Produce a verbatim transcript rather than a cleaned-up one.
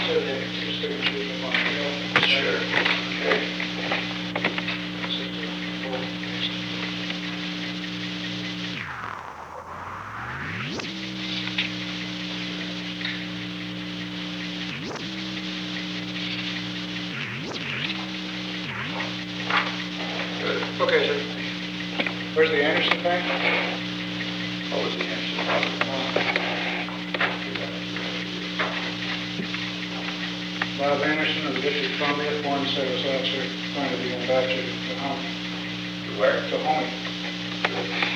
instead of having two signatures in one, you know? Sure. Okay. Good. Okay, sir. Where's the Anderson Bank? What was the answer? Bob Anderson of the District of Columbia, Foreign Service Officer, going to be going back to, to home, Where? to home.